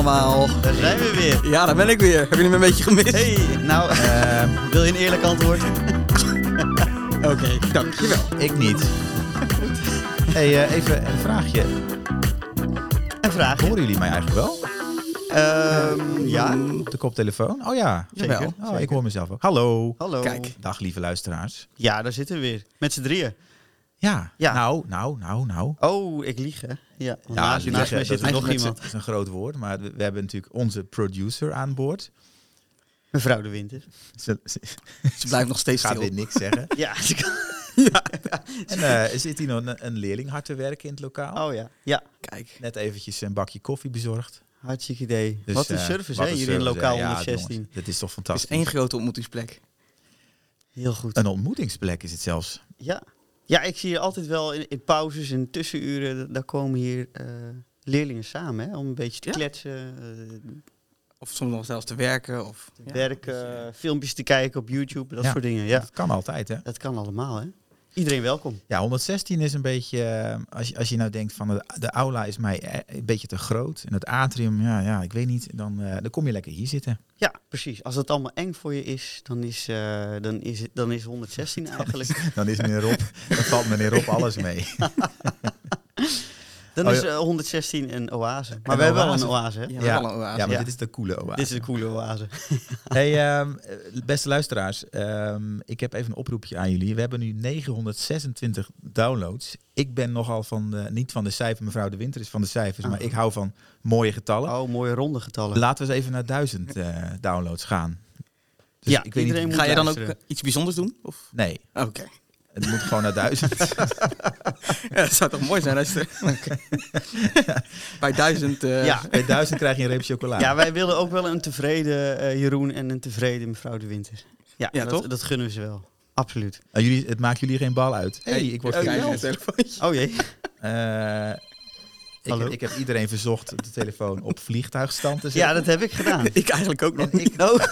allemaal. Daar zijn we weer. Ja, daar ben ik weer. Heb je me een beetje gemist? Hey, nou, wil je een eerlijk antwoord? Oké, dankjewel. Ik niet. Hey, even een vraagje. Een vraag. Horen jullie mij eigenlijk wel? Ja. Op de koptelefoon? Oh ja. Zeker. Oh, Zeker. ik hoor mezelf ook. Hallo. Hallo. Kijk. Dag lieve luisteraars. Ja, daar zitten we weer. Met z'n drieën. Ja. Ja. Nou. Oh, ik lieg, hè? Ja. Ja, Naast mij zit er nog iemand. Dat is een groot woord, maar we hebben natuurlijk onze producer aan boord. Mevrouw De Winter. Ze Ze blijft nog steeds gaat stil. weer niks zeggen. Ja. En zit hier nog een leerling hard te werken in het lokaal. Oh ja. Ja. Kijk. Net eventjes een bakje koffie bezorgd. Hartstikke idee. Dus, wat een service, wat hè? een Hier in service, lokaal hè. Ja, 116. jongens, dat is toch Het is fantastisch. één grote ontmoetingsplek. Heel goed. Een ontmoetingsplek is het zelfs. Ja. Ja, ik zie hier altijd wel in pauzes en tussenuren, daar komen hier leerlingen samen, hè? Om een beetje te Ja. kletsen, Of soms nog zelfs te werken. Of werken, filmpjes te kijken op YouTube, dat Ja. soort dingen. Ja, Dat kan altijd, hè? dat kan allemaal, hè? Iedereen welkom. Ja, 116 is een beetje... als je nou denkt van de aula is mij een beetje te groot. En het atrium, ja ik weet niet. Dan kom je lekker hier zitten. Ja, precies. Als het allemaal eng voor je is, dan is 116 eigenlijk. Dan valt meneer Rob alles mee. Dan Oh, is ja. 116 een oase. Maar Een we hebben wel oase. een oase, hè? Ja, we hebben al een oase. Ja, maar Ja. dit is de coole oase. Dit is een coole oase. Hey, beste luisteraars. Ik heb even een oproepje aan jullie. We hebben nu 926 downloads. Ik ben nogal niet van de cijfers. Mevrouw De Winter is van de cijfers. Maar ik hou van mooie getallen. Oh, mooie ronde getallen. Laten we eens even naar 1000 downloads gaan. Dus Ja, ik weet iedereen niet. moet Ga je dan ook luisteren. iets bijzonders doen? Of? Nee, Oké. het moet gewoon naar 1000. Ja, dat zou toch mooi zijn als je... Bij 1000... Ja. Bij 1000 krijg je een reep chocola. Ja, wij willen ook wel een tevreden Jeroen en een tevreden mevrouw De Winter. Ja, Ja, toch? dat gunnen we ze wel. Absoluut. Het maakt jullie geen bal uit. Hey, ik word kijk, gebeld. een telefoontje. Oh jee. Hallo? Ik heb iedereen verzocht de telefoon op vliegtuigstand te zetten. Ja, dat heb ik gedaan. Ik eigenlijk ook nog. Ik ook.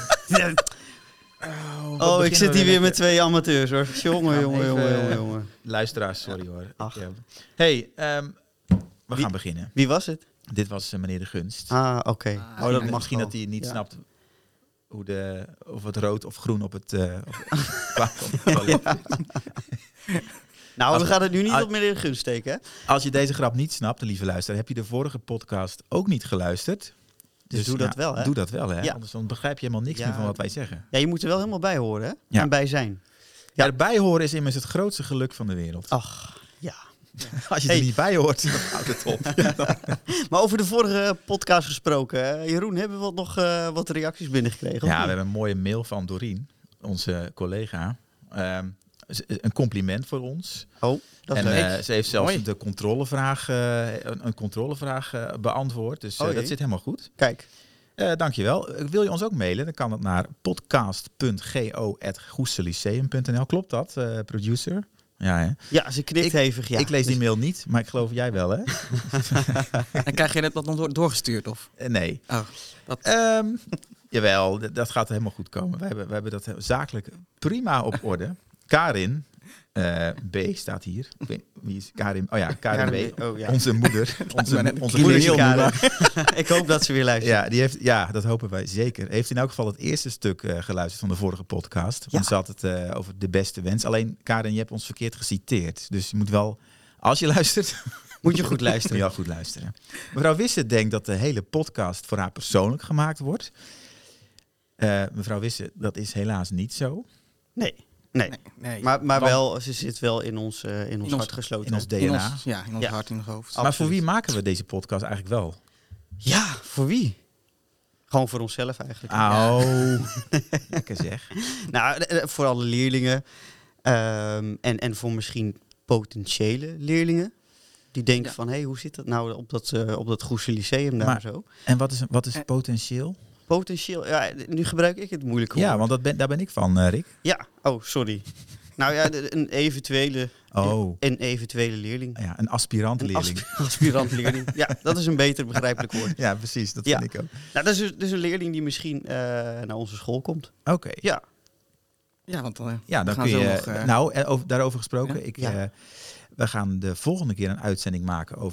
Oh, ik zit hier weer met twee amateurs hoor. Jongen, Gaan jongen, even- jongen, jongen. Luisteraars, sorry hoor. Ach. Hey, we Wie- gaan beginnen. Wie was het? Dit was meneer De Gunst. Ah, oké. Ah, Oh, dat ja, mag Misschien wel. dat hij niet Ja. snapt of het rood of groen op het toilet. Nou, Als- we gaan het nu niet als- op meneer Gunst steken, hè? Als je deze grap niet snapt, lieve luisteraar, heb je de vorige podcast ook niet geluisterd. Dus doe dat wel, hè? Doe dat wel, hè? Ja. Anders dan begrijp je helemaal niks Ja. meer van wat wij zeggen. Ja, je moet er wel helemaal bij horen, hè? Ja. En bij zijn. Ja. Erbij horen is immers het grootste geluk van de wereld. Ach, ja. Als je Hey. er niet bij hoort, dan houdt het op. Maar over de vorige podcast gesproken, hè? Jeroen, hebben we nog wat reacties binnengekregen? of Ja, we niet? hebben een mooie mail van Doreen, onze collega. Een compliment voor ons. Oh, dat is En leuk. ze heeft zelfs Mooi. de controlevraag, een controlevraag beantwoord. Dus Oh jee. dat zit helemaal goed. Kijk. Dankjewel. Wil je ons ook mailen? Dan kan het naar podcast.go@goeseliceum.nl. Klopt dat, producer? Ja, hè? Ja, ze knikt hevig, ja. Ik lees die Dus- mail niet, maar ik geloof jij wel, hè? En krijg je net wat nog doorgestuurd? Of? Nee. Oh, Jawel, dat gaat helemaal goed komen. We hebben dat zakelijk prima op orde. Karin B staat hier. Ik weet, wie is Karin? Oh ja, Karin B. Oh, ja. Onze moeder. Onze Moedertje moeder. Karen. Ik hoop dat ze weer luistert. Ja, dat hopen wij zeker. Heeft in elk geval het eerste stuk geluisterd van de vorige podcast. Want Ja. ze had het over de beste wens. Alleen, Karin, je hebt ons verkeerd geciteerd. Dus je moet wel, als je luistert, Moet je goed moet luisteren. je wel goed luisteren. Mevrouw Wisse denkt dat de hele podcast voor haar persoonlijk gemaakt wordt. Mevrouw Wisse, dat is helaas niet zo. Nee. nee. Maar Want- wel, ze zit wel in ons ons- hart gesloten. In ons hè? In DNA. ons, ja, in ons Ja. hart, in ons hoofd. Oh. Maar voor wie absoluut. maken we deze podcast eigenlijk wel? Ja, voor wie? Gewoon voor onszelf eigenlijk. Oh, lekker zeg. Nou, voor alle leerlingen. En voor misschien potentiële leerlingen. Die denken Ja. van, hé, hoe zit dat nou op dat Goese Lyceum daar Maar- zo? En wat is potentieel? Potentieel, ja, nu gebruik ik het moeilijke Ja, woord. want daar ben ik van, Rick. Ja, oh, sorry. Nou ja, een eventuele leerling. Ja, een aspirant leerling. Aspirant leerling. Ja, dat is een beter begrijpelijk woord. Ja, precies. Dat Ja. vind ik ook. Nou, dat is dus een leerling die misschien naar onze school komt. Oké. Ja. Ja, want Ja, we dan gaan kun zo je... nog, daarover gesproken. Ja? We gaan de volgende keer een uitzending maken over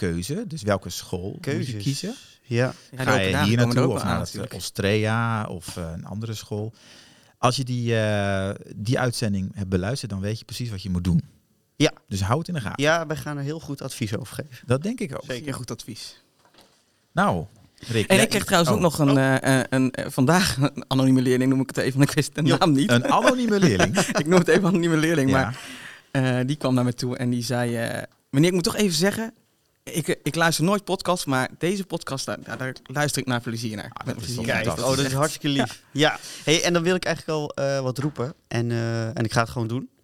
keuze. Dus welke school moet je Keuzes. kiezen? Ja. Ja, Ga je hier naartoe of naar natuurlijk. Ostrea of een andere school? Als je die uitzending hebt beluisterd, dan weet je precies wat je moet doen. Ja. Dus houd het in de gaten. Ja, wij gaan er heel goed advies over geven. Dat denk ik ook. Zeker goed advies. Nou, Rick. En jij- ik kreeg trouwens ook nog vandaag een anonieme leerling, noem ik het even, want ik wist de naam niet. Een anonieme leerling. Ik noem het even anonieme leerling, Ja. maar die kwam naar me toe en die zei... meneer, ik moet toch even zeggen, ik luister nooit podcasts, maar deze podcast, daar luister ik naar plezier naar. Met dat is plezier toch naar. Kijk, fantastisch. dat is hartstikke lief. Ja. Hey, en dan wil ik eigenlijk al wat roepen. En ik ga het gewoon doen.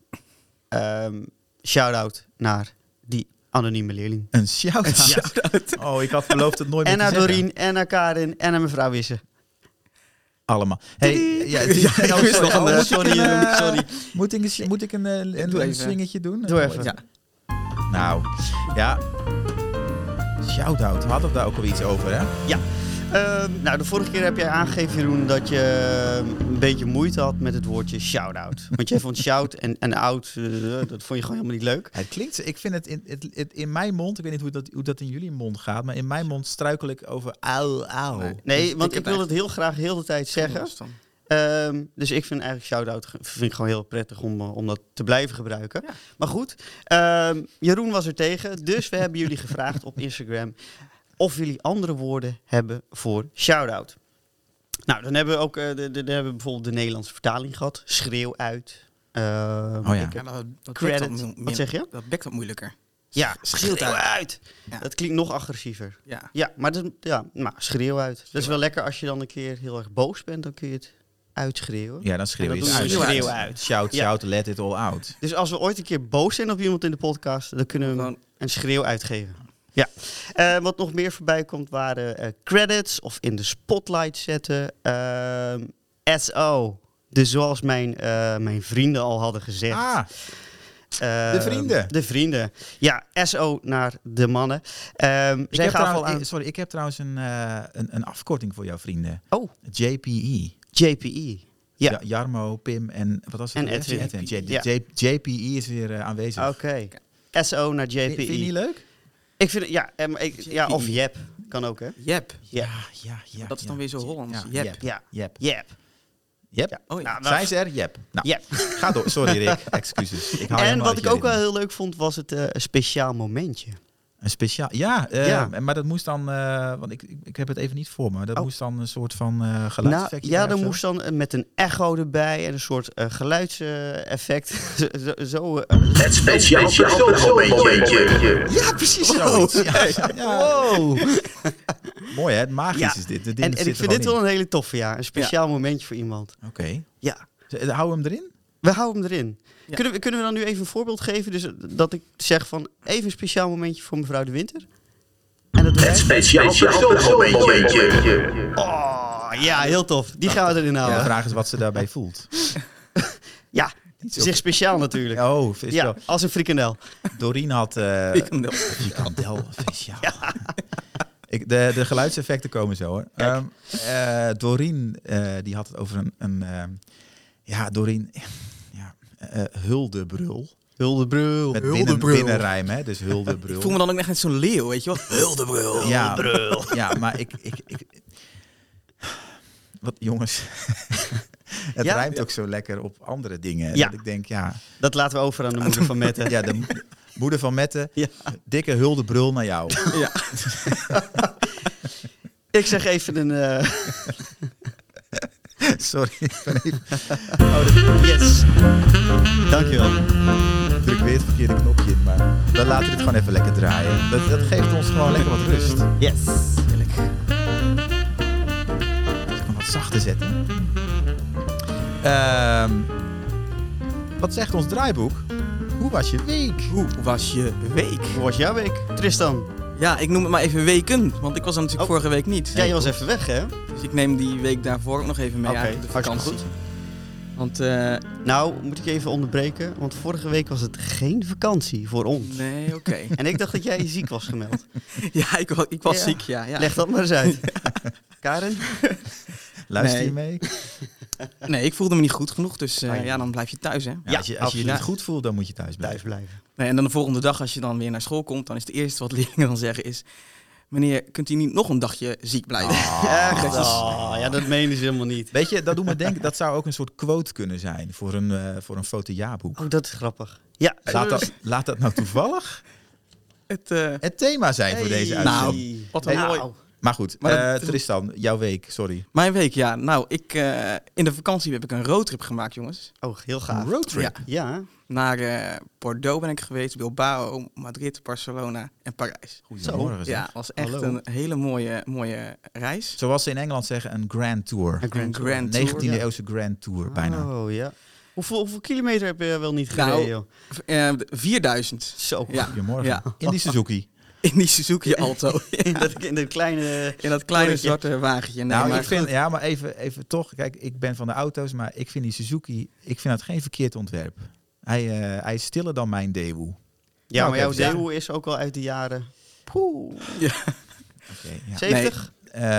Shout-out naar die anonieme leerling. Een shout-out. Oh, ik had beloofd het nooit meer En te naar zeggen. Dorien, en naar Karin, en naar mevrouw Wisse. Allemaal. Hey, Ja, oh, wist nog een, sorry. Moet ik een Doe even. swingetje doen? Doe even. Ja. Nou, ja. Shout-out. We hadden daar ook al iets over, hè? Nou, de vorige keer heb jij aangegeven, Jeroen, dat je een beetje moeite had met het woordje shout-out. Want jij vond shout en out, dat vond je gewoon helemaal niet leuk. Het klinkt, ik vind het in mijn mond, ik weet niet hoe dat in jullie mond gaat, maar in mijn mond struikel ik over auw. Nee, Dus want ik ik heb wil het heel graag heel de tijd zeggen. Dus ik vind eigenlijk shout-out vind ik gewoon heel prettig om dat te blijven gebruiken. Ja. Maar goed, Jeroen was er tegen. Dus we hebben jullie gevraagd op Instagram of jullie andere woorden hebben voor shout-out. Nou, dan hebben we ook dan hebben we bijvoorbeeld de Nederlandse vertaling gehad. Schreeuw uit. ja. Ja, dat Credit. bekt Wat zeg je? Dat bekt wat moeilijker. Ja, schreeuw schreeuw uit. Ja. Dat klinkt nog agressiever. Ja. Ja, maar schreeuw uit. Dat is wel lekker als je dan een keer heel erg boos bent. Dan kun je het uitschreeuwen. Ja, dan schreeuw En je dan het doe je uit. schreeuw uit. Shout, Ja. shout, let it all out. Dus als we ooit een keer boos zijn op iemand in de podcast, dan kunnen we hem Gewoon- een schreeuw uitgeven. Ja. Wat nog meer voorbij komt waren credits of in de spotlight zetten. SO. Dus zoals mijn vrienden al hadden gezegd. De vrienden. De vrienden. Ja, SO naar de mannen. Zij gaven al aan... Ik heb trouwens een afkorting voor jouw vrienden. Oh, JPE. JPE. Ja. Jarmo, Pim en wat was het? En weer? Edwin. Ja. JPE is weer aanwezig. Oké. SO naar JPE. Vind je niet leuk? Ik vind het, ja, of Jep. Kan ook, hè? Jep. Ja. Ja. Dat is dan weer zo Hollands. Ja, Jep. Ja. Jep. Jep. Jep. Oh ja. Nou, Zijn ze er? Jep. Nou, Jep. ga door. Sorry Rick, excuses. Ik hou En helemaal wat uit ik ook jullie. wel heel leuk vond, was het een speciaal momentje. Een speciaal... Ja. Maar dat moest dan... want ik heb het even niet voor me. Dat Oh. moest dan een soort van Nou, geluidseffectje ja, zijn dan of zo? moest dan met een echo erbij en een soort geluidseffect. Het speciaal momentje. Ja, precies Zoiets, ja. Wow. Mooi hè, magisch Ja. is dit. De En dingen ik zitten vind dit gewoon wel een hele toffe, ja. Een speciaal momentje voor iemand. in. Oké. Ja, Hou hem erin? we houden hem erin. Ja. Kunnen we dan nu even een voorbeeld geven? Dus dat ik zeg van even een speciaal momentje voor mevrouw De Winter. En dat doe jij? Het speciaal momentje. Oh, ja, heel tof. Die gaan we erin De houden. vraag is wat ze daarbij voelt. Ja, Niet zo- zich speciaal natuurlijk. Oh, vis Ja, wel. als een frikandel. Doreen had... Frikandel, visjaal. De geluidseffecten komen zo hoor. Doreen, die had het over Doreen... Huldebrul. Huldebrul. Met binnenrijm, hè? Dus Huldebrul. Ik voel me dan ook echt net zo'n leeuw, weet je wel? Huldebrul. Ja, maar ik wat jongens, het Ja? rijmt ook zo lekker op andere dingen. Ja. Dat ik denk, ja, Dat laten we over aan de moeder van Mette. ja de moeder van Mette, Ja. dikke Huldebrul naar jou. Ja. Ik zeg even een... Sorry, ik ben even yes. Dankjewel. druk weer het verkeerde knopje in, maar dan laten we het gewoon even lekker draaien. Dat geeft ons gewoon lekker wat rust. Yes. Heerlijk. Ik kan wat zachter zetten. Wat zegt ons draaiboek? Hoe was je week? Hoe was je week? Hoe was jouw week, Tristan? Ja, ik noem het maar even weken, want ik was er natuurlijk Oh. vorige week niet. Ja, je was even weg, hè? Dus ik neem die week daarvoor ook nog even mee Oké, uit de hartstikke vakantie. goed. Want, Nou, moet ik je even onderbreken, want vorige week was het geen vakantie voor ons. nee, oké. En ik dacht dat jij ziek was gemeld. Ja, ik was Ja. ziek, ja. Leg dat maar eens uit. Karen? Luister je Nee. mee? Nee, ik voelde me niet goed genoeg, dus Ah, ja. ja, dan blijf je thuis, hè. Ja, als je je absoluut. niet goed voelt, dan moet je thuis blijven. Thuis blijven. Nee, en dan de volgende dag, als je dan weer naar school komt, dan is het eerste wat leerlingen dan zeggen is... Meneer, kunt u niet nog een dagje ziek blijven? Echt? dat is- Ja, dat menen ze helemaal niet. Weet je, dat doet me denken, dat zou ook een soort quote kunnen zijn voor een fotojaarboek. Oh, dat is grappig. Ja. Laat dat nou toevallig Het, het thema zijn voor deze uitzending. Nou, wat een mooi... Maar goed, Maar dat- Tristan, jouw week, sorry. Mijn week, ja. Nou, in de vakantie heb ik een roadtrip gemaakt, jongens. Oh, heel gaaf. Een roadtrip. Ja. Ja. Naar Bordeaux ben ik geweest, Bilbao, Madrid, Barcelona en Parijs. Goedemorgen. zeg. Ja, was echt Hallo. een hele mooie reis. Zoals ze in Engeland zeggen, een grand tour. Een grand tour. Grand tour, 19e ja. eeuwse grand tour, bijna. Oh, ja. Hoeveel kilometer heb je wel niet gereden, Nou, joh? 4000. Zo. Ja, Goedemorgen. ja. In die Suzuki. In die Suzuki Alto. In dat kleine... In dat kleine torentje. zwarte wagentje. Nee, Nou, maar ik vind, ja, maar even toch. Kijk, ik ben van de auto's, maar ik vind die Suzuki, ik vind dat geen verkeerd ontwerp. Hij is stiller dan mijn Daewoo. Ja, Nou, maar jouw oké, ja. Daewoo is ook al uit de jaren... Poeh. Ja. Oké, ja. 70?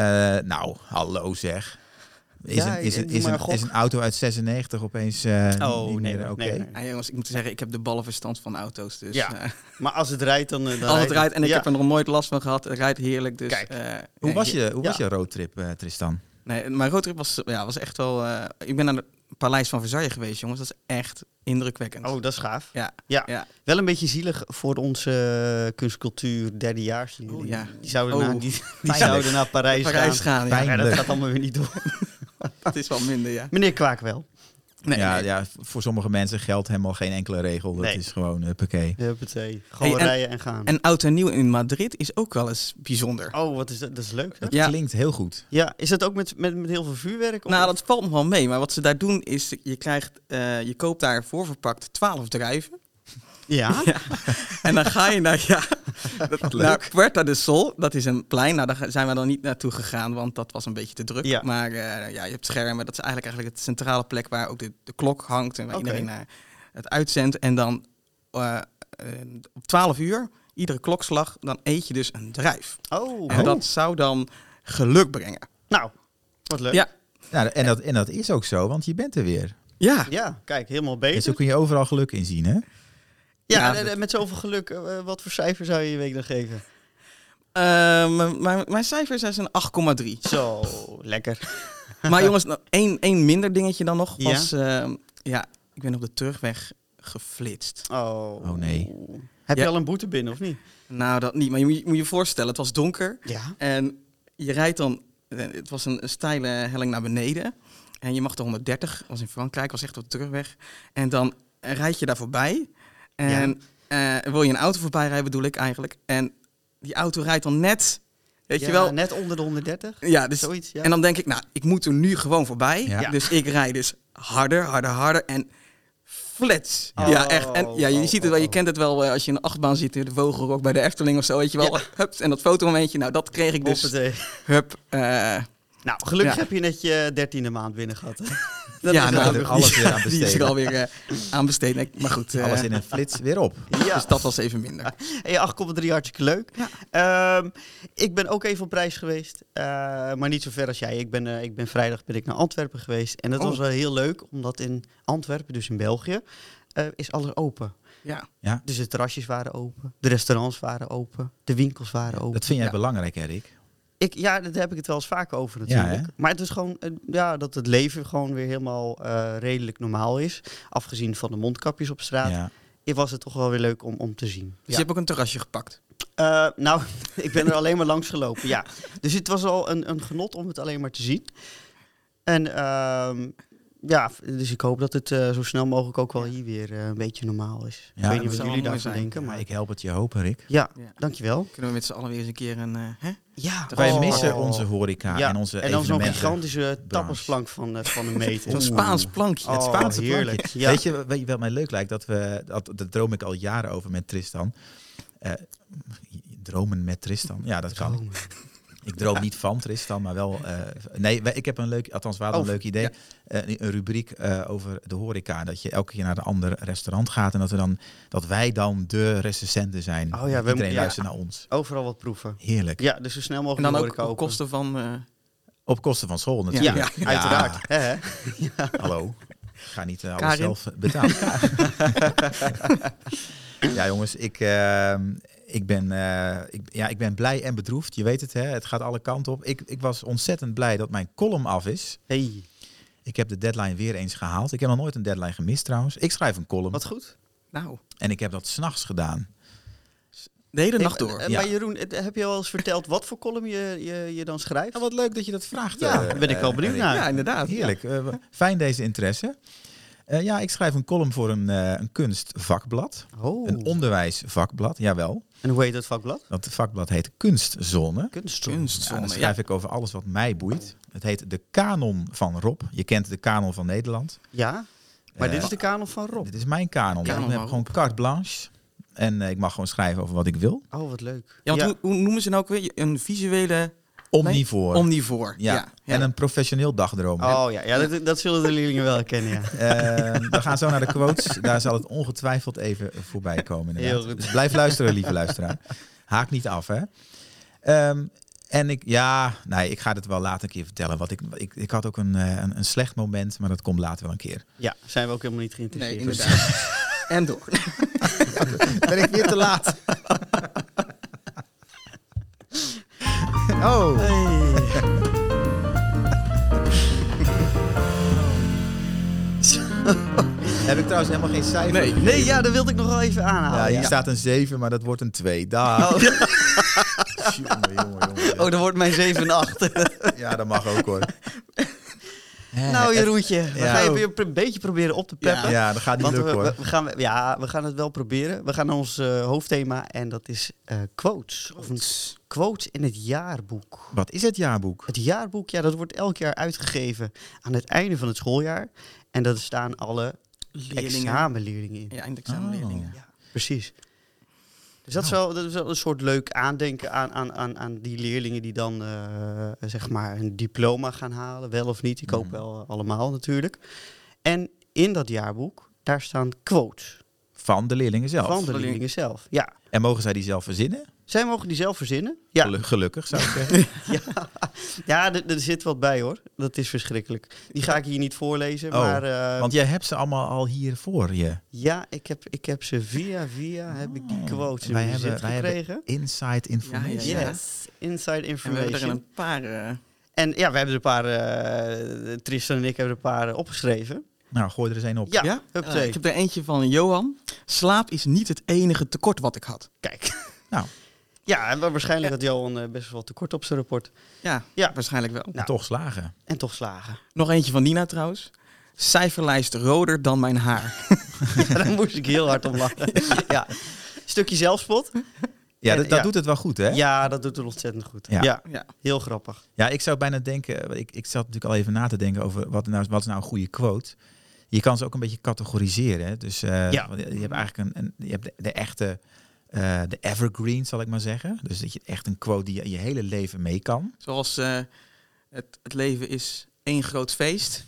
Nou, hallo zeg. Ja, Is doe maar een gok. een auto uit 96 opeens Oh, niet nee, meer oké? nee. Ja, jongens, ik moet zeggen, ik heb de ballenverstand van auto's. Dus, Ja. Maar als het rijdt, dan als het rijdt, en ik Ja. heb er nog nooit last van gehad, het rijdt heerlijk. Dus, Kijk. Hoe was Ja. je roadtrip, Tristan? Nee, mijn roadtrip was echt wel... ik ben naar het Paleis van Versailles geweest, jongens. Dat is echt indrukwekkend. Oh, dat is gaaf. Ja, Ja. ja. Wel een beetje zielig voor onze kunstcultuur derdejaars. Oh, ja. Die zouden, Oh. naar, die zouden naar Parijs, Parijs gaan. gaan, ja. Fijn. Ja, dat Leuk. gaat allemaal weer niet door. Dat is wel minder, ja. Meneer Kwaak wel. Nee, ja, nee. ja, voor sommige mensen geldt helemaal geen enkele regel. Dat Nee. is gewoon huppakee. Huppatee. Gewoon Hey, en- rijden en gaan. En oud en nieuw in Madrid is ook wel eens bijzonder. Oh, wat is dat? Dat is leuk. Hè? Dat Ja. klinkt heel goed. Ja, is dat ook met heel veel vuurwerk? Of? Nou, dat valt nog wel mee. Maar wat ze daar doen is, je koopt daar voorverpakt 12 druiven. Ja? Ja. En dan ga je naar Puerta del Sol. Dat is een plein. Nou, daar zijn we dan niet naartoe gegaan, want dat was een beetje te druk. Ja. Maar je hebt schermen. Dat is eigenlijk het centrale plek waar ook de klok hangt en waar Oké. iedereen het uitzendt. En dan op 12 uur, iedere klokslag, dan eet je dus een druif. Oh, En dat zou dan geluk brengen. nou, wat leuk. Ja. Nou, en dat is ook zo, want je bent er weer. Ja. Ja, kijk, helemaal En beter. zo kun je overal geluk in zien, hè? Ja, Ja, met zoveel geluk, wat voor cijfer zou je je week dan geven? Mijn cijfers zijn een 8,3. Zo, lekker. Maar jongens, nog één minder dingetje dan nog. Ja? Was, ik ben op de terugweg geflitst. Oh, nee. Heb je Ja. al een boete binnen of niet? Nou, dat niet. Maar je moet je voorstellen, het was donker. Ja. En je rijdt dan... Het was een steile helling naar beneden. En je mag de 130. Was in Frankrijk, was echt op de terugweg. En dan rijd je daar voorbij. En wil je een auto voorbij rijden, bedoel ik eigenlijk. En die auto rijdt dan net... Weet je wel? Net onder de 130? Ja, dus, Zoiets, ja. En dan denk ik, nou, ik moet er nu gewoon voorbij. Ja. Dus ik rijd dus harder en flits. Oh, Ja, echt. En ja, je ziet het wel, je oh. kent het wel als je in een achtbaan zit, in de Vogelrok bij de Efteling of zo, weet je wel. Ja. Hup, en dat fotomomentje, nou, dat kreeg ik dus. Hoppatee. Hup. Nou, gelukkig Ja. heb je net je 13e maand binnen gehad. Dat ja, is nou, ook er weer alles goed. weer aan die is er besteden. alweer aan besteed. Nee, maar goed, Alles in een flits weer op. Ja. dus dat was even minder. Hey, 8,3 hartstikke leuk. Ik ben ook even op reis geweest, maar niet zo ver als jij. Ik ben vrijdag naar Antwerpen geweest en dat Oh. was wel heel leuk, omdat in Antwerpen, dus in België, is alles open. Ja. Dus de terrasjes waren open, de restaurants waren open, de winkels waren open. Dat vind jij Ja. belangrijk, Erik. Ja, daar heb ik het wel eens vaker over natuurlijk. Ja, hè? Maar het is gewoon dat het leven gewoon weer helemaal redelijk normaal is. Afgezien van de mondkapjes op straat, Ja. was het toch wel weer leuk om te zien. Dus je hebt ook een terrasje gepakt. Nou, ik ben er alleen maar langs gelopen, ja. Dus het was al een genot om het alleen maar te zien. En dus ik hoop dat het zo snel mogelijk ook wel hier weer een beetje normaal is. Ja, ik weet dat niet wat zou jullie wel daarvan mooi zijn. denken, maar Ik help het je hopen, Rick. ja, Ja. dankjewel. Kunnen we met z'n allen weer eens een keer een... Ja, Wij missen onze horeca Ja, en onze en dan zo'n evenementen. gigantische tappersplank van een meter. Zo'n Spaans plankje. Het Oh, Spaanse heerlijk. plankje. Ja. Weet je wat mij leuk lijkt? Dat droom ik al jaren over met Tristan. Dromen met Tristan? Ja, dat kan. Ik droom niet van Tristan, maar wel... ik heb een leuk... Althans, we hadden een leuk idee. ja. Een rubriek over de horeca. Dat je elke keer naar een ander restaurant gaat. En dat wij dan de recensenten zijn. Oh ja, Iedereen luistert naar ons. Overal wat proeven. Heerlijk. Ja, dus zo snel En mogelijk dan de ook horeca op open. kosten van... Op kosten van school natuurlijk. Ja, uiteraard. Hè? Hallo. Ik ga niet alles Karin? zelf betalen. Ja, jongens, ik ben blij en bedroefd. Je weet het, hè? Het gaat alle kanten op. Ik was ontzettend blij dat mijn column af is. Hey, Ik heb de deadline weer eens gehaald. Ik heb nog nooit een deadline gemist trouwens. Ik schrijf een column. wat goed. Nou, En ik heb dat 's nachts gedaan. de hele nacht door. Maar Jeroen, heb je al eens verteld wat voor column je dan schrijft? Ja, wat leuk dat je dat vraagt. Ja, daar ben ik wel benieuwd Erik. naar. Ja, inderdaad. Heerlijk. Fijn deze interesse. Ik schrijf een column voor een kunstvakblad. Oh. Een onderwijsvakblad, jawel. En hoe heet het vakblad? Dat vakblad heet Kunstzone. Kunstzone. Ja, dan schrijf ik over alles wat mij boeit. Het heet de Kanon van Rob. Je kent de Kanon van Nederland. Ja, maar Eh, dit is de kanon van Rob. Dit is mijn kanon. Kanon Ik heb van gewoon carte blanche. En ik mag gewoon schrijven over wat ik wil. Oh, wat leuk. Ja, want hoe noemen ze nou ook weer? Een visuele... Omnivoor. Omnivoor. Ja. En een professioneel dagdroom. Oh ja, dat zullen de leerlingen wel herkennen, ja. We gaan zo naar de quotes. Daar zal het ongetwijfeld even voorbij komen. Inderdaad. Heel goed. Dus blijf luisteren, lieve luisteraar. Haak niet af, hè. Ik ga het wel later een keer vertellen. Ik had ook een slecht moment, maar dat komt later wel een keer. Ja, zijn we ook helemaal niet Nee, geïnteresseerd. inderdaad. En door. Ben ik weer te laat? Oh. Heb ik trouwens helemaal geen cijfer? Nee. Nee, ja, dat wilde ik nog wel even aanhalen. Ja, hier ja. staat een 7, maar dat wordt een 2. Daar. Oh, Jongen. oh, dan wordt mijn 7 en 8. Ja, dat mag ook hoor. Nou, Jeroentje, we Ja. gaan je weer een beetje proberen op te peppen. Ja, dat gaat niet Want lukken hoor. we gaan het wel proberen. We gaan naar ons hoofdthema en dat is quotes. Of een quote in het jaarboek. Wat is het jaarboek? Het jaarboek, ja, dat wordt elk jaar uitgegeven aan het einde van het schooljaar. En daar staan alle examenleerlingen in. Ja, eindexamenleerlingen. Ja, precies. Dus dat is wel een soort leuk aandenken aan die leerlingen die dan zeg maar een diploma gaan halen, wel of niet. Ik hoop wel allemaal natuurlijk. En in dat jaarboek, daar staan quotes Van de leerlingen zelf. van de leerlingen zelf. Ja. En mogen zij die zelf verzinnen? Zij mogen die zelf verzinnen. Ja, Gelukkig zou ik zeggen. ja er zit wat bij hoor. Dat is verschrikkelijk. Die ga ik hier niet voorlezen. Oh, Maar Want jij hebt ze allemaal al hier voor je. ja, ik heb ze via heb ik die quotes in Wij mijn bezit hebben gekregen. inside information. Ja. Yes, inside En we hebben er information. een paar... En ja, we hebben er een paar, Tristan en ik hebben er een paar opgeschreven. Nou, gooi er eens één op. Ja, Ja? huppatee. Ik heb er eentje van Johan. Slaap is niet het enige tekort wat ik had. Kijk. Nou. Ja, en waarschijnlijk had Johan best wel tekort op zijn rapport. Ja, Ja. waarschijnlijk wel. En toch slagen. En toch slagen. Nog eentje van Nina trouwens. Cijferlijst roder dan mijn haar. Ja, daar moest ik heel hard om lachen. Ja. Stukje zelfspot. Ja, En- dat doet het wel goed, hè? Ja, dat doet het ontzettend goed. Ja. Ja, Ja. heel grappig. Ja, ik zou bijna denken... Ik zat natuurlijk al even na te denken over wat is nou een goede quote. Je kan ze ook een beetje categoriseren. Hè? Dus je hebt eigenlijk je hebt de echte... de evergreen, zal ik maar zeggen. Dus dat je echt een quote die je hele leven mee kan. Zoals het leven is één groot feest.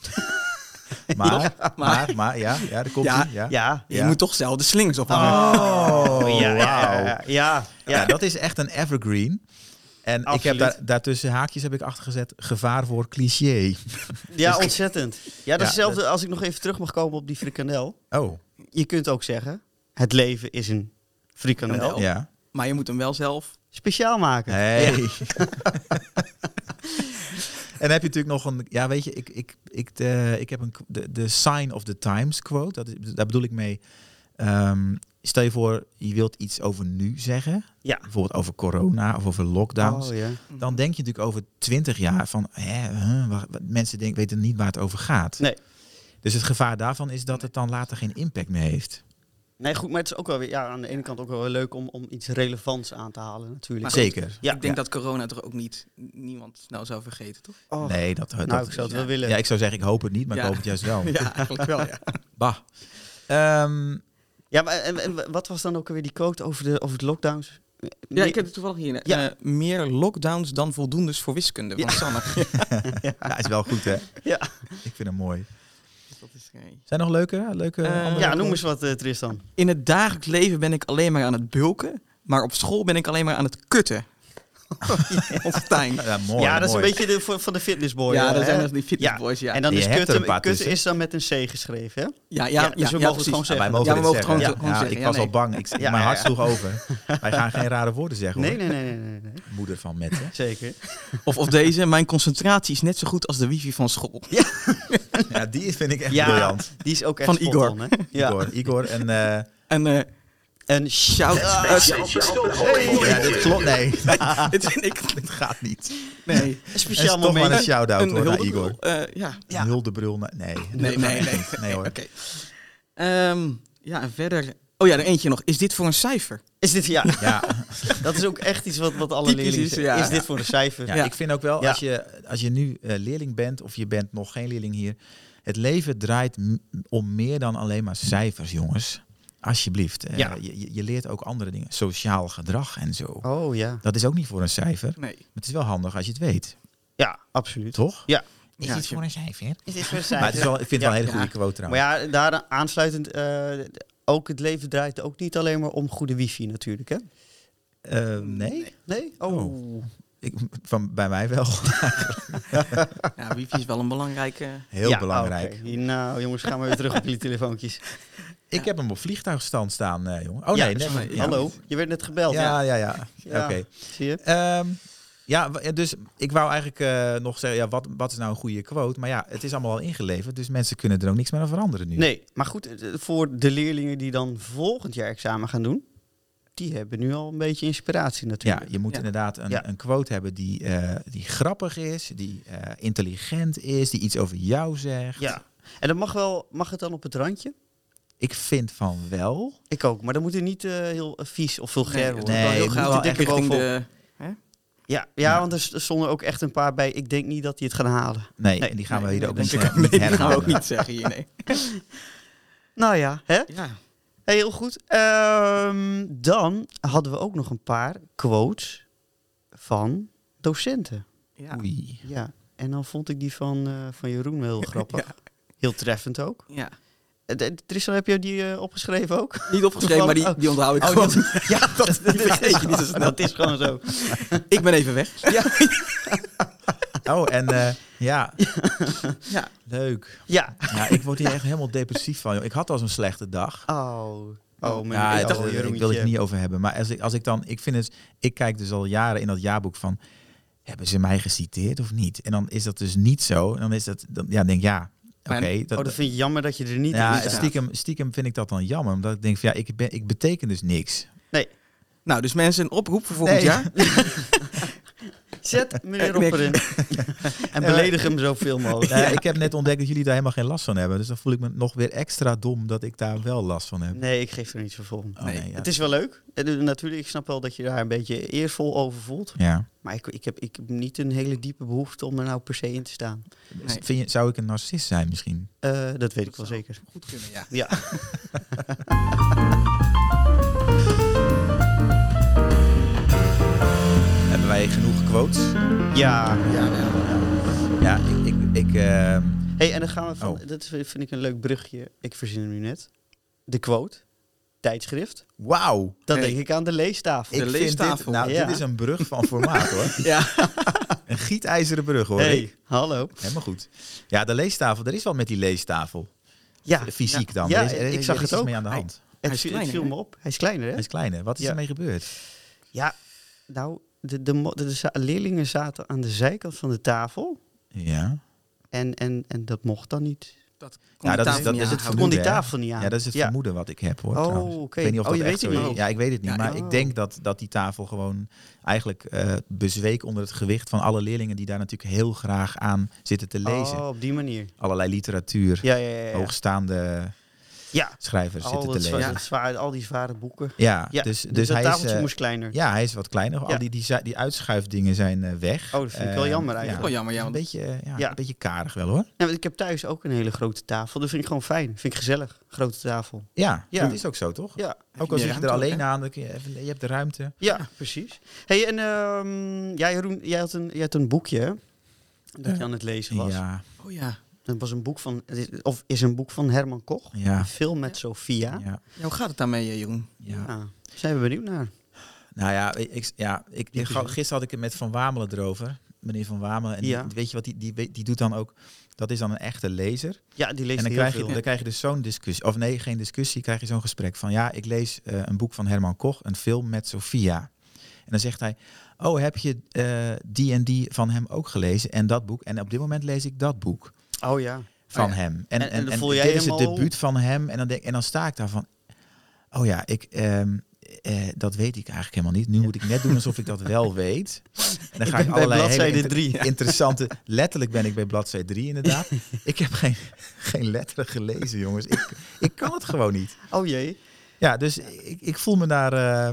Maar daar komt Ja. ie. Ja. Ja. Je moet toch zelf de slingers ophangen. Oh, ja, wauw. ja. Dat is echt een evergreen. En Absoluut. ik heb daartussen haakjes heb ik achtergezet. Gevaar voor cliché. Ja, ontzettend. Ja, dat is Ja, hetzelfde als ik nog even terug mag komen op die frikandel. Oh, Je kunt ook zeggen, het leven is een frikandel. Frikandel. ja. Maar je moet hem wel zelf... Speciaal maken. Hey. Ja. En dan heb je natuurlijk nog een... Ja, weet je, ik heb de sign of the times quote. Daar bedoel ik mee... stel je voor, je wilt iets over nu zeggen. Ja. Bijvoorbeeld over corona of over lockdowns. Oh, ja. Dan denk je natuurlijk over 20 jaar van... mensen weten niet waar het over gaat. Nee. Dus het gevaar daarvan is dat het dan later geen impact meer heeft. Nee, goed, maar het is ook wel weer aan de ene kant ook wel weer leuk om iets relevants aan te halen natuurlijk. Maar Zeker. Ja. Ik denk dat corona toch ook niemand nou zou vergeten, toch? Oh, Nee, ik zou het wel willen. Ja, ik zou zeggen, ik hoop het niet, maar Ja. ik hoop het juist wel. Ja, eigenlijk wel, ja. Bah. Ja, maar en wat was dan ook alweer die quote over de lockdowns? Ja, ik heb het toevallig hier. Ja. Meer lockdowns dan voldoendes voor wiskunde van Sanne. Ja, is wel goed, hè? Ja. Ik vind hem mooi. Dat is geen... Zijn er nog leuke andere Ja, noem quotes? eens wat, Tristan. In het dagelijks leven ben ik alleen maar aan het bulken, maar op school ben ik alleen maar aan het kutten. Of Tijn. Ja, mooi. Ja, dat is mooi. een beetje van de fitnessboy. Ja, dat hè? zijn dus die fitnessboys, ja. En dan Je is hebt er een paar kutten tussen. is dan met een C geschreven, hè? Dus we mogen het gewoon Ja, zeggen. wij mogen Ja, we dit mogen zeggen. het gewoon zeggen. Ik Ja, was nee. al bang. Mijn hart sloeg over. Wij gaan geen rare woorden zeggen, hoor. Nee. Moeder van Mette. Zeker. Of deze, mijn concentratie is net zo goed als de wifi van school. Ja, die vind ik echt Ja, briljant. die is ook echt Van spot Igor. on, hè? Ja. Igor en... En En shout. ja, dit klopt. Nee, Dit vind ik. dit gaat niet. Nee. een En speciaal toch maar een moment. shout-out hoor, naar huldebrul, Igor. ja. Een huldebrul. Nee. Nee. Nee hoor. Oké. Ja, en verder. Oh ja, er eentje nog. Is dit voor een cijfer? Is dit, ja, Ja, dat is ook echt iets wat alle Typisch leerlingen is, zeggen. ja. Is dit voor een cijfer? ja, Ja. ik vind ook wel, Ja. als je nu leerling bent of je bent nog geen leerling hier. Het leven draait om meer dan alleen maar cijfers, jongens. Alsjeblieft. Ja. Je leert ook andere dingen. Sociaal gedrag en zo. Oh ja. Dat is ook niet voor een cijfer. Maar Nee. het is wel handig als je het weet. Ja, absoluut. Toch? Ja. Is Ja, dit voor een cijfer? Is dit voor een Maar het is wel, ik vind het wel een hele Ja. goede quote trouwens. Maar ja, daar aansluitend, ook het leven draait ook niet alleen maar om goede wifi natuurlijk, hè? Nee? Nee? Oh. Bij mij wel. Ja, wifi is wel een belangrijke. Heel Ja, belangrijk. oké. Nou jongens, gaan we weer terug op jullie telefoontjes. Ik heb hem op vliegtuigstand staan, jongen. Oh Ja, nee, sorry. nee. Ja. Hallo, je werd net gebeld. Ja. Ja. Oké. Zie je? Dus ik wou eigenlijk nog zeggen, ja, wat is nou een goede quote? Maar ja, het is allemaal al ingeleverd, dus mensen kunnen er ook niks meer aan veranderen nu. Nee, maar goed, voor de leerlingen die dan volgend jaar examen gaan doen, die hebben nu al een beetje inspiratie Ja, natuurlijk. je moet Ja. inderdaad Ja. een quote hebben die grappig is, die intelligent is, die iets over jou zegt. Ja. En dat mag het dan op het randje? Ik vind van wel. Ik ook, maar dan moet het niet heel vies of vulgair worden. nee, wel heel het gauw moet de wel dikke echt richting bovenop. de. Ja, want er stonden ook echt een paar bij. Ik denk niet dat die het gaan halen. Nee, Nee, die gaan we Nee, hier ook denk niet, ik ook. niet Nee, die gaan we herhalen. ook niet zeggen hier, nee. Nou ja, hè? Ja. Hey, heel goed. Dan hadden we ook nog een paar quotes van docenten. Ja. Oei. Ja, en dan vond ik die van Jeroen wel heel grappig. Ja. Heel treffend ook. Ja. Tristan, heb je die opgeschreven ook? Niet opgeschreven, maar Toevallig? die onthoud ik Oh, gewoon. Ja, dat vergeet je niet zo snel. Dat is gewoon zo. Ik ben even weg. Oh, en ja, Ja. leuk. Ja. Ja, ik word hier echt helemaal depressief van. Joh. Ik had al zo'n slechte dag. Oh, maar Ja, ik ik dacht, wil Jeroentje. het niet over hebben. Maar als ik dan, ik kijk dus al jaren in dat jaarboek van, hebben ze mij geciteerd of niet? En dan is dat dus niet zo. En dan is dat, denk ja, oké. En- Dat vind je jammer dat je er niet in ja, staat. stiekem vind ik dat dan jammer. Omdat ik denk van, ja, ik beteken dus niks. Nou, dus mensen, een oproep voor volgend Nee. jaar. Zet meneer Ropper in. En beledig hem zoveel mogelijk. Ik heb net ontdekt dat jullie daar helemaal geen last van hebben. Dus dan voel ik me nog weer extra dom dat ik daar wel last van heb. Nee, ik geef er niet zoveel om. Oh, nee, ja. Het is wel leuk. En natuurlijk, ik snap wel dat je daar een beetje eervol over voelt. Ja. Maar ik heb niet een hele diepe behoefte om er nou per se in te staan. Nee. Zou ik een narcist zijn misschien? Dat weet ik wel zeker. Goed kunnen, ja. Ja. Hebben wij genoeg quotes? Ja. Ja, Hey, en dan gaan we van... Oh. Dat vind ik een leuk brugje. Ik verzin hem nu net. De quote. Tijdschrift. Wauw. Dat Hey. denk ik aan de leestafel. De Ik vind leestafel. dit, nou, Ja. dit is een brug van formaat hoor. Ja. Een gietijzeren brug hoor. Hey, hallo. Helemaal goed. Ja, de leestafel. Er is wat met die leestafel. Ja. Fysiek dan. Ja, Er ik zag is het iets ook. mee aan de hand. Hij is Het kleiner, viel hè? me op. Hij is kleiner, hè? Hij is kleiner. Wat is Ja. ermee gebeurd? Ja, nou, de leerlingen zaten aan de zijkant van de tafel. Ja. En dat mocht dan niet. Dat Ja, dat is tafel niet het aanhouden. Kon vermoeden, die hè? tafel niet aan. Ja, dat is het vermoeden wat ik heb hoor. Oh, trouwens. oké. Ik weet niet of Oh, dat je echt weet zo het is. niet? Ja, ik weet het niet. Ja, maar oh. ik denk dat die tafel gewoon eigenlijk bezweek onder het gewicht van alle leerlingen die daar natuurlijk heel graag aan zitten te lezen. Oh, op die manier. Allerlei literatuur, Ja. hoogstaande Ja, schrijvers zitten te lezen. al die zware boeken. Ja, Ja, dus dat hij tafeltje is... moest kleiner. Ja, hij is wat kleiner. Al Ja. die uitschuifdingen zijn weg. Oh, dat vind ik wel jammer eigenlijk. Wel jammer, ja. Een Want beetje, Ja. een beetje karig wel hoor. Ja, want ik heb thuis ook een hele grote tafel. Dat vind ik gewoon fijn. Vind ik gezellig. Grote tafel. Ja, Ja. dat is ook zo toch? Ja, Ook al meer zit je er ruimte ook, alleen hè? aan, dan kun je, je hebt de ruimte. ja, precies. Hey, en ja, Jeroen, jij had een boekje hè, dat je aan het lezen was. Ja, oh ja. Dat was een boek van, is een boek van Herman Koch. ja, Een film met Sophia. ja. Ja, hoe gaat het daarmee, Jeroen? ja. Ja, zijn we benieuwd naar. Nou ja, gisteren had ik het met Van Wamelen erover. Meneer Van Wamelen. En Ja. weet je wat die doet dan ook? Dat is dan een echte lezer. Ja, die leest En dan heel krijg, veel. dan krijg je dus zo'n discussie. Of nee, geen discussie. Krijg je zo'n gesprek van... Ja, ik lees een boek van Herman Koch. Een film met Sophia. En dan zegt hij... Oh, heb je die en die van hem ook gelezen? En dat boek. En op dit moment lees ik dat boek Oh ja. van ja. hem. En dan voel jij dit is het helemaal- debuut van hem. En dan sta ik daar van... Oh ja, dat weet ik eigenlijk helemaal niet. Nu moet ik net doen alsof ik dat wel weet. En dan ga ben ik bij allerlei bladzijde hele 3. interessante... Letterlijk ben ik bij bladzijde 3 inderdaad. Ik heb geen letteren gelezen, jongens. Ik kan het gewoon niet. Oh jee. Ja, dus ik voel me daar...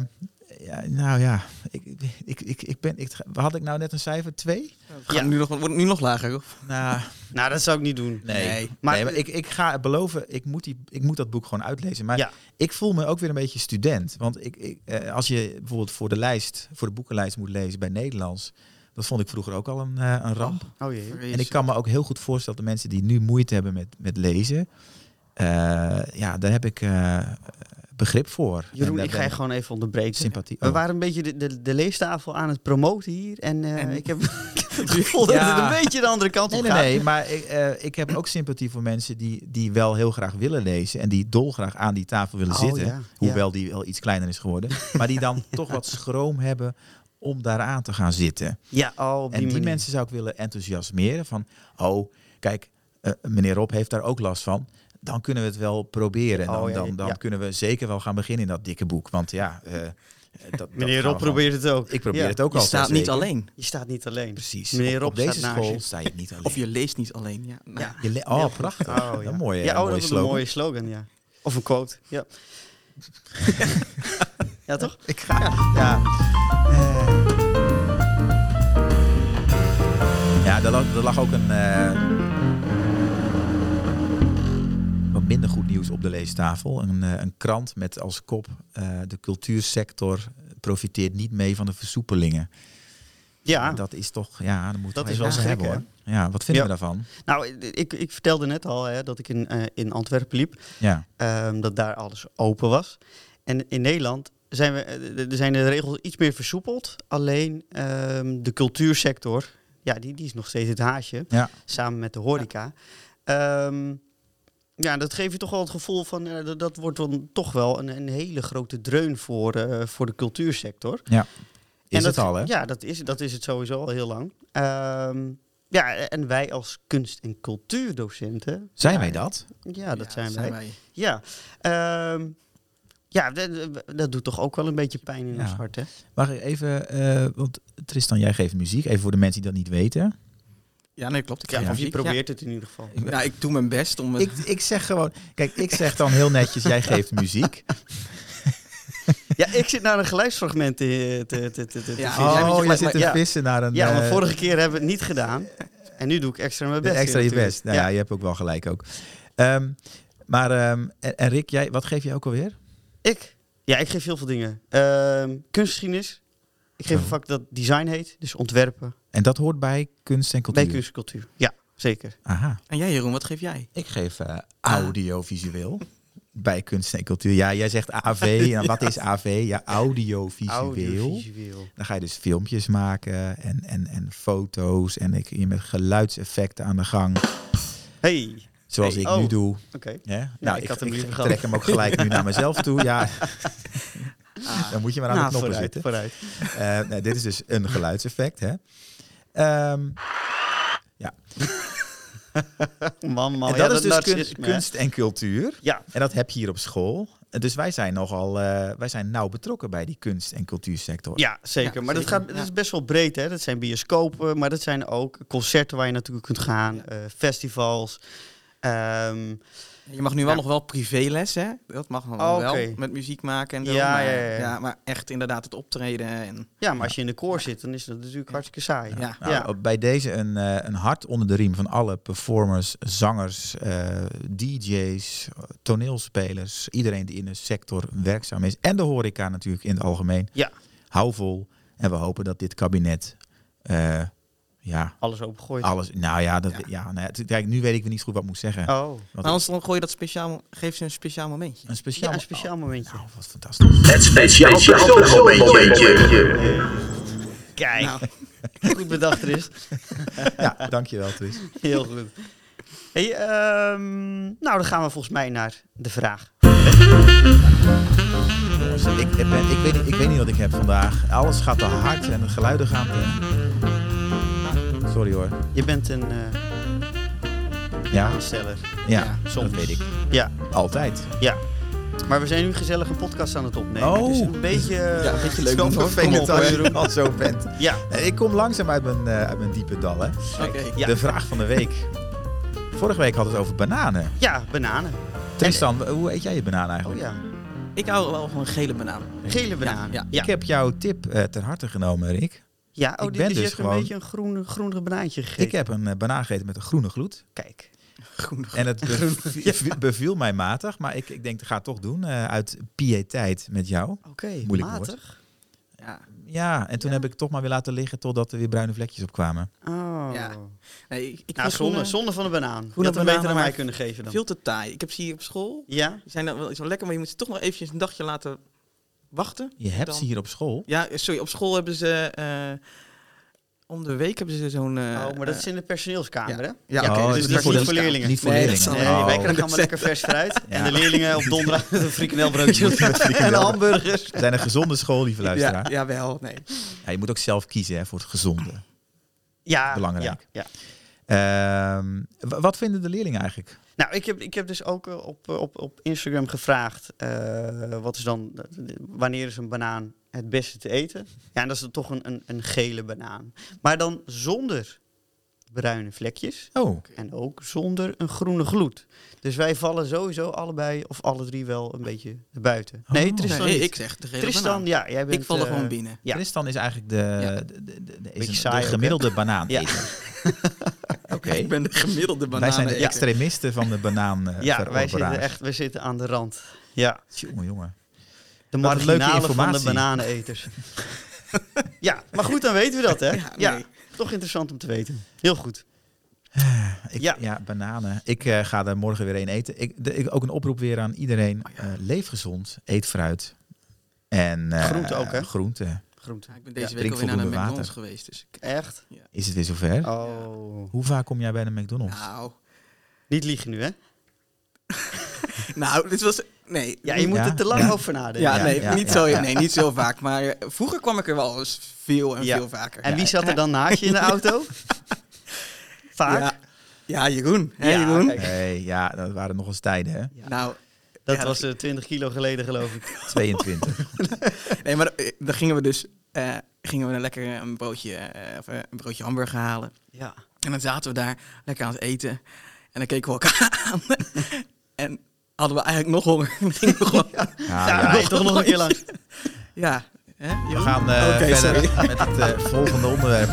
had ik nou net een cijfer 2? Wordt het nu nog lager? Of? Nou, Nou, dat zou ik niet doen. nee. Maar- Maar ik ga beloven, ik moet dat boek gewoon uitlezen. Maar Ja. ik voel me ook weer een beetje student. Want als je bijvoorbeeld voor de boekenlijst moet lezen bij Nederlands... Dat vond ik vroeger ook al een ramp. Oh jee. En ik kan me ook heel goed voorstellen dat de mensen die nu moeite hebben met lezen... daar heb ik begrip voor. Jeroen, En daar ik ga ben je gewoon even onderbreken. sympathie. We Oh. waren een beetje de leestafel aan het promoten hier. En ik heb het gevoel Ja. dat het een beetje de andere kant op gaat. Nee, maar ik heb ook sympathie voor mensen die wel heel graag willen lezen en die dolgraag aan die tafel willen Oh, zitten. ja, Hoewel die wel iets kleiner is geworden. Maar die dan toch wat schroom hebben om daaraan te gaan zitten. Ja, op En die manier. mensen zou ik willen enthousiasmeren van, kijk, meneer Rob heeft daar ook last van. Dan kunnen we het wel proberen. Oh, Dan ja. kunnen kunnen we zeker wel gaan beginnen in dat dikke boek. Want ja, Meneer Rob probeert het ook. Ik probeer Ja. het ook Je al. staat niet alleen. Je staat niet alleen. Precies. Meneer Rob op deze staat naast school je. sta je niet alleen. Of je leest niet alleen. Ja. Nou, Ja. Prachtig. Oh, ja. Een mooie, Ja, mooie dat is een slogan. mooie slogan, ja. Of een quote, ja. Ja, toch? Ik ga. Ja. Ja, er lag ook een. Wat minder goed nieuws op de leestafel. Een krant met als kop: de cultuursector profiteert niet mee van de versoepelingen. Ja. Dat is toch. Ja, dat moet Dat toch is even wel over schrik, hebben, hoor. Ja, wat vinden we daarvan? Nou, ik vertelde net al hè, dat ik in Antwerpen liep. Ja. Dat daar alles open was. En in Nederland zijn de regels iets meer versoepeld. Alleen de cultuursector, ja, die is nog steeds het haasje. Ja. Samen met de horeca. Ja, dat geeft je toch wel het gevoel van... dat wordt dan toch wel een hele grote dreun voor de cultuursector. Ja. Is En het dat, al, hè? Ja, dat is het sowieso al heel lang. Ja, en wij als kunst- en cultuurdocenten... Zijn ja, wij dat? Ja, dat zijn wij. Ja, dat doet toch ook wel een beetje pijn in Ja. ons hart, hè? Mag ik even, want Tristan, jij geeft muziek. Even voor de mensen die dat niet weten. Ja, nee, klopt. Ik Ja, geef of je muziek, probeert het in ieder geval. Ja. Ja, ik doe mijn best om het... Ik zeg gewoon, kijk, ik zeg dan heel netjes, jij geeft muziek. Ja, ik zit naar een geluidsfragment te Ja, vissen. jij Oh, bent jij zit te ja. vissen naar een... Ja, maar vorige keer hebben we het niet gedaan. En nu doe ik extra mijn best. extra je natuurlijk. best. Nou ja, je hebt ook wel gelijk ook. En Rick, wat geef jij ook alweer? Ik geef heel veel dingen. Kunstgeschiedenis. Ik geef een vak dat design heet, dus ontwerpen. En dat hoort bij kunst en cultuur? Bij kunst en cultuur. Ja, zeker. Aha. En jij, Jeroen, wat geef jij? Ik geef audiovisueel bij kunst en cultuur. Ja, jij zegt AV. En wat is AV? Ja, audiovisueel. Audiovisueel. Dan ga je dus filmpjes maken en foto's en je met geluidseffecten aan de gang. Hey. Zoals Hey, ik nu doe. Oké. Ja? Ja, ik had hem liever gehad. trek hem ook gelijk nu naar mezelf toe. Ja. Dan moet je maar aan de knoppen zitten. Vooruit. Nee, dit is dus een geluidseffect. Hè? Ja. Man, En dat is dus narcisme, hè? kunst en cultuur. Ja. En dat heb je hier op school. Dus wij zijn wij zijn nauw betrokken bij die kunst- en cultuursector. Ja, zeker. Ja, Maar zeker. dat is best wel breed. Hè? Dat zijn bioscopen, maar dat zijn ook concerten waar je naartoe kunt gaan. Festivals. Je mag nu wel Ja. nog wel privéles, hè? Dat mag nog Oh, wel, oké. met muziek maken en zo. Ja, maar, ja. maar echt inderdaad het optreden. En, Ja, maar als je in de koor zit, dan is dat natuurlijk hartstikke saai. ja. Nou, Ja. Bij deze een hart onder de riem van alle performers, zangers, DJ's, toneelspelers. Iedereen die in de sector werkzaam is. En de horeca natuurlijk in het algemeen. Ja. Hou vol. En we hopen dat dit kabinet Ja, Alles opengooit. alles. Nou ja, kijk, nu weet ik weer niet goed wat ik moet zeggen. Oh, Want Maar anders dan gooi je dat speciaal, geef ze een speciaal momentje. een speciaal, ja, een speciaal momentje. Oh, wat fantastisch. Het speciaal momentje. Kijk, Nou. goed bedacht er is. Ja, dankjewel, Tris. Heel goed. Hey, nou, dan gaan we volgens mij naar de vraag. Jongens, ik weet niet wat ik heb vandaag. Alles gaat te hard en de geluiden gaan Sorry hoor. Je bent een Ja, aansteller. ja, soms. dat weet ik. Ja, Altijd. ja. Maar we zijn nu gezellig een podcast aan het opnemen. Oh. Dus een beetje... Ja, een beetje leuk Wel doen, hoor. vervelend Kom op, als hoor. je al zo bent. Ja, Ik kom langzaam uit mijn diepe dal, hè. Oké. ja. De vraag van de week. Vorige week hadden we het over bananen. Ja, bananen. Tristan, hoe eet jij je banaan Oh eigenlijk? ja, Ik hou wel van een gele banaan. gele bananen. Ja. Ja. Ik heb jouw tip ter harte genomen, Rick. Ja, Ik ben dus je dus hebt gewoon- een beetje een groenig banaantje gegeten. Ik heb een banaan gegeten met een groene gloed. Kijk. Groen. En het beviel mij matig, maar ik denk, ik ga het toch doen. Uit piëteit met jou. Oké, Moeilijk matig. Ja. Ja, en toen heb ik het toch maar weer laten liggen totdat er weer bruine vlekjes op kwamen. Oh. Ja. Nee, ik Nou, vind zonde van de banaan. Je groene had hem beter bananen aan mij maar kunnen geven dan. veel te taai. Ik heb ze hier op school. Ja? Die zijn dan wel iets wel lekker, maar je moet ze toch nog eventjes een dagje laten wachten. Je hebt Dan- ze hier op school. Ja, sorry, op school hebben ze... om de week hebben ze zo'n... Oh, maar dat is in de personeelskamer, hè? Ja, oké. Oh, dus dat niet voor de- leerlingen. Niet voor Nee, leerlingen. dat Nee, zal- Oh. wij krijgen allemaal lekker vers fruit. Ja. En de leerlingen op donderdag met een frikandelbroodje en hamburgers. We zijn een gezonde school, lieve luisteraar. Ja, jawel, nee. Ja, je moet ook zelf kiezen, hè, voor het gezonde. Ja, Belangrijk. Ja, ja. Wat vinden de leerlingen eigenlijk? Nou, ik heb dus ook op Instagram gevraagd, wat is dan, wanneer is een banaan het beste te eten? Ja, en dat is dan toch een gele banaan. Maar dan zonder bruine vlekjes Oh, en ook zonder een groene gloed. Dus wij vallen sowieso allebei of alle drie wel een beetje buiten. Nee, Oh. Tristan Nee, niet. ik zeg de gele Tristan, banaan. ja, jij bent... Ik val er gewoon binnen. Ja. Tristan is eigenlijk de Beetje is saai de ook, gemiddelde banaan. Ja. Oké. Ik ben de gemiddelde banaan. Wij zijn de eter. extremisten van de banaan. Ja, wij zitten aan de rand. Ja, Jongen. de Wat een leuke marginalen van de informatie. bananeneters. Ja, maar goed, dan weten we dat, hè? Ja, Ja, nee. toch interessant om te weten. Heel goed. Ja. Ja. Bananen. Ik ga er morgen weer een eten. Ook een oproep weer aan iedereen. Leef gezond, eet fruit. En Groente ook, hè? Groente. Groente. Ja, ik ben deze Ja, week drink alweer naar de voldoende McDonald's water. geweest. Dus ik, Echt? Is het weer zover? Oh. Hoe vaak kom jij bij de McDonald's? Niet liegen nu, hè? nou, dit was... Nee. Ja, je moet Ja. er te lang over nadenken. Ja, Ja, nee, ja, niet ja, zo, ja. nee, niet zo vaak. Maar vroeger kwam ik er wel eens veel en Ja. veel vaker. En wie zat er dan naast je in de auto? Vaak? Ja, ja, Jeroen. Hè, Ja, Jeroen? kijk. Nee, ja, dat waren nog eens tijden, hè? Nou, Dat ja, was 20 kilo geleden, geloof ik. 22. nee, maar dan gingen we dus lekker een broodje hamburger halen. Ja. En dan zaten we daar lekker aan het eten. En dan keken we elkaar aan. En hadden we eigenlijk nog honger. Dan gingen we gewoon... Ja, nee, toch nog een keer langs. Ja. Hè, We Jeroen? gaan Oké, verder sorry. met het volgende onderwerp.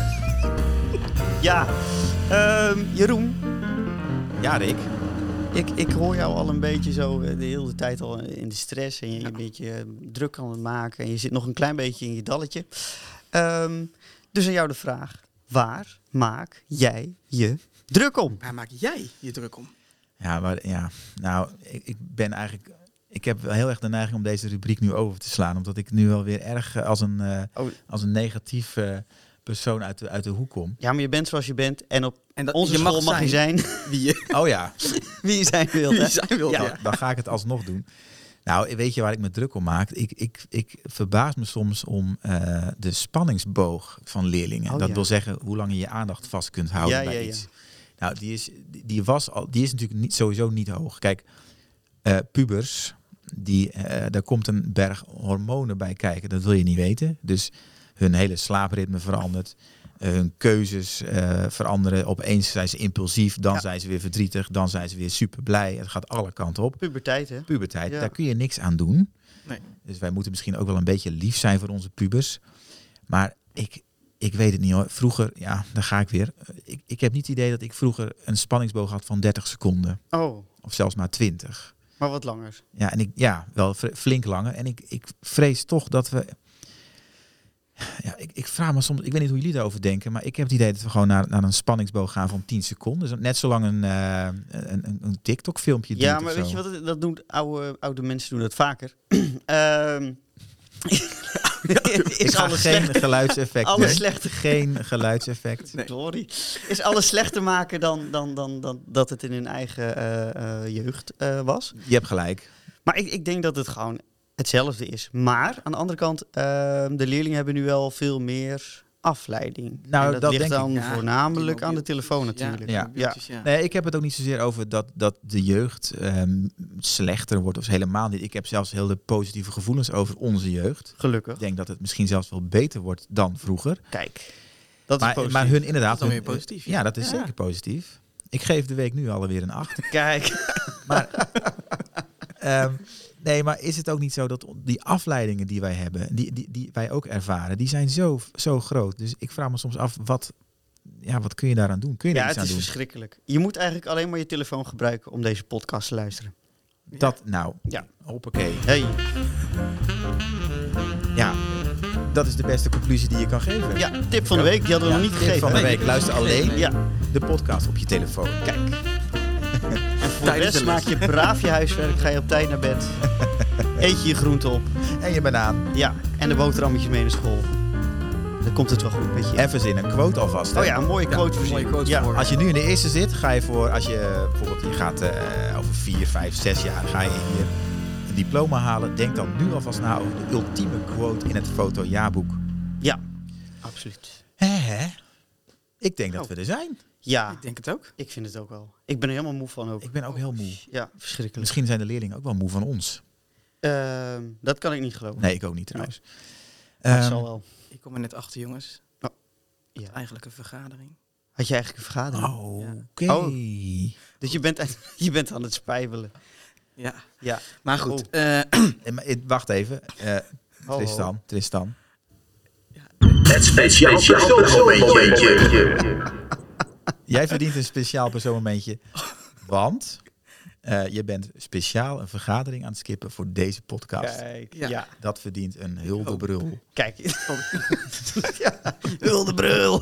Ja. Jeroen, Ja, Rick. ik hoor jou al een beetje zo de hele tijd al in de stress. En je bent een beetje druk aan het maken. En je zit nog een klein beetje in je dalletje. Dus aan jou de vraag. Waar maak jij je druk om? Waar maak jij je druk om? Ja, maar ja, nou, ik ben eigenlijk... Ik heb wel heel erg de neiging om deze rubriek nu over te slaan. Omdat ik nu wel weer erg als een negatief persoon uit de hoek kom. Ja, maar je bent zoals je bent. En op En dat, onze school mag je zijn wie je, Oh ja, wie je zijn wilt. wie Hè? je zijn wil. Ja. Ja. dan ga ik het alsnog doen. Nou, weet je waar ik me druk om maak? Ik verbaas me soms om de spanningsboog van leerlingen. Oh, dat ja. wil zeggen hoe lang je je aandacht vast kunt houden Ja, bij ja, ja. iets. Nou, die is natuurlijk sowieso niet hoog. Kijk, pubers, daar komt een berg hormonen bij kijken. Dat wil je niet weten. Dus hun hele slaapritme verandert. Hun keuzes veranderen. Opeens zijn ze impulsief. Dan Ja. zijn ze weer verdrietig. Dan zijn ze weer super blij. Het gaat alle kanten op. Puberteit, hè? Puberteit, Ja. daar kun je niks aan doen. Nee. Dus wij moeten misschien ook wel een beetje lief zijn voor onze pubers. Maar ik weet het niet hoor. Vroeger, ja, daar ga ik weer. Ik heb niet het idee dat ik vroeger een spanningsboog had van 30 seconden. Oh, Of zelfs maar 20. maar wat langer. Ja, en wel flink langer. En ik vrees toch dat we... Ja, ik vraag me soms, ik weet niet hoe jullie daarover denken, maar ik heb het idee dat we gewoon naar een spanningsboog gaan van 10 seconden. Dus net zolang een TikTok-filmpje Ja, duurt maar of weet zo. je wat, dat doen oude mensen doen dat vaker. Ik ga geen geluidseffect. Alle nee. slechte- Geen geluidseffect. Nee. Sorry. Is alles slechter maken dan dat het in hun eigen jeugd was. Je hebt gelijk. Maar ik denk dat het gewoon hetzelfde is. Maar aan de andere kant, de leerlingen hebben nu wel veel meer afleiding. Nou, En dat dat ligt denk dan ik. Ja, voornamelijk die aan de telefoon natuurlijk. Ja. mobieltjes, ja. Nee, ik heb het ook niet zozeer over dat de jeugd slechter wordt of helemaal niet. Ik heb zelfs heel de positieve gevoelens over onze jeugd. Gelukkig. Ik denk dat het misschien zelfs wel beter wordt dan vroeger. Kijk, dat is positief. Maar hun inderdaad... Dat is dan hun- weer positief, ja. Ja, dat is zeker positief. Ik geef de week nu alweer een 8. Kijk. Maar, nee, maar is het ook niet zo dat die afleidingen die wij hebben, die wij ook ervaren, die zijn zo groot. Dus ik vraag me soms af, wat kun je daaraan doen? Kun je Ja, daar het iets is aan doen? verschrikkelijk. Je moet eigenlijk alleen maar je telefoon gebruiken om deze podcast te luisteren. Dat, nou, Ja. hoppakee. Hey. Ja, dat is de beste conclusie die je kan geven. Ja, tip van de week, die hadden we nog niet Tip gegeven. van de hè? week. Luister alleen Ja, de podcast op je telefoon. kijk. En voor de Tijdens rest de maak les. je braaf je huiswerk, ga je op tijd naar bed. Eet je je groente op. En je banaan. Ja, en de boterhammetjes mee naar school. Dan komt het wel goed met je. En verzin een quote alvast. hè? Oh ja, een mooie quote voorzien. mooie quote ja. voor. Als je nu in de eerste zit, ga je voor, als je bijvoorbeeld je gaat over 4, 5, 6 jaar, ga je hier een diploma halen. Denk dan nu alvast na over de ultieme quote in het fotojaarboek. Ja, absoluut. Hè? Ik denk dat we er zijn. Ja, Ik denk het ook. ik vind het ook wel. Ik ben er helemaal moe van ook. Ik ben ook heel moe. Ja, verschrikkelijk. Misschien zijn de leerlingen ook wel moe van ons. Dat kan ik niet geloven. Nee, ik ook niet trouwens. Maar het Ehm, zal wel. Ik kom er net achter, jongens. Oh, ja. Eigenlijk een vergadering. Had je eigenlijk een vergadering? Oké. Oh. Dus je bent aan het spijbelen. Ja. Ja. Maar goed. Wacht even. Ho, ho. Tristan. Het speciaal persoonmomentje. Jij verdient een speciaal persoonmomentje. Want je bent speciaal een vergadering aan het skippen voor deze podcast. Kijk, Ja. ja. Dat verdient een huldebrul. Kijk. Ja, Huldebrul.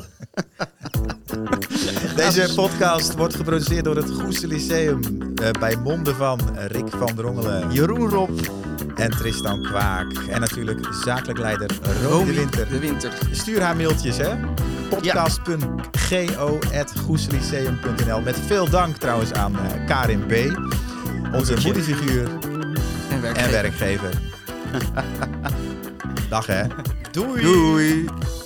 Deze podcast wordt geproduceerd door het Goester Lyceum. Bij monden van Rick van Drongelen Jeroen Rob. en Tristan Kwaak. En natuurlijk zakelijk leider Romy de Winter. De winter. Stuur haar mailtjes, hè? podcast.go@goesterlyceum.nl. Met veel dank trouwens aan Karin B., onze moederfiguur En en werkgever. Dag, hè? Doei. Doei.